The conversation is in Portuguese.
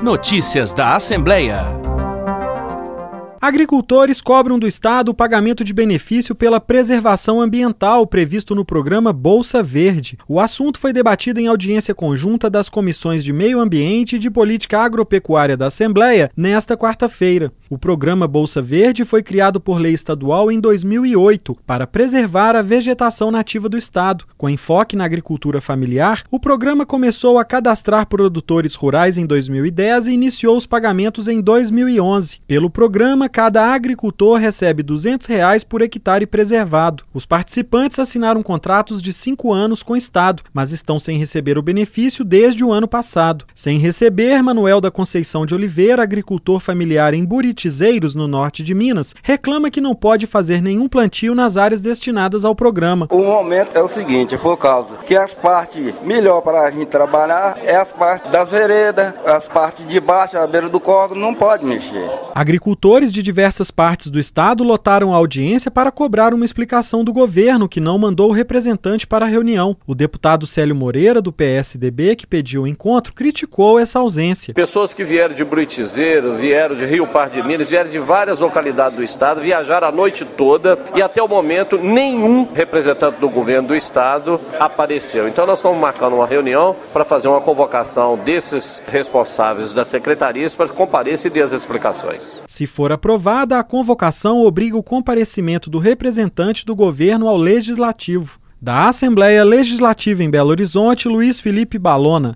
Notícias da Assembleia. Agricultores cobram do Estado o pagamento de benefício pela preservação ambiental previsto no programa Bolsa Verde. O assunto foi debatido em audiência conjunta das comissões de Meio Ambiente e de Política Agropecuária da Assembleia nesta quarta-feira. O programa Bolsa Verde foi criado por lei estadual em 2008 para preservar a vegetação nativa do Estado. Com enfoque na agricultura familiar, o programa começou a cadastrar produtores rurais em 2010 e iniciou os pagamentos em 2011. Pelo programa, cada agricultor recebe R$ 200 por hectare preservado. Os participantes assinaram contratos de 5 anos com o Estado, mas estão sem receber o benefício desde o ano passado. Sem receber, Manuel da Conceição de Oliveira, agricultor familiar em Buritizeiros, no norte de Minas, reclama que não pode fazer nenhum plantio nas áreas destinadas ao programa. O momento é o seguinte, é por causa que as partes melhor para a gente trabalhar é as partes das veredas, as partes de baixo, à beira do córrego, não pode mexer. Agricultores de diversas partes do estado lotaram a audiência para cobrar uma explicação do governo, que não mandou o representante para a reunião. O deputado Célio Moreira, do PSDB, que pediu o encontro, criticou essa ausência. Pessoas que vieram de Buritizeiro, vieram de Rio Pardo de Minas, vieram de várias localidades do estado, viajaram a noite toda e até o momento nenhum representante do governo do estado apareceu. Então nós estamos marcando uma reunião para fazer uma convocação desses responsáveis das secretarias para que compareçam e dê as explicações. Se for aprovada, a convocação obriga o comparecimento do representante do governo ao Legislativo. Da Assembleia Legislativa em Belo Horizonte, Luiz Felipe Balona.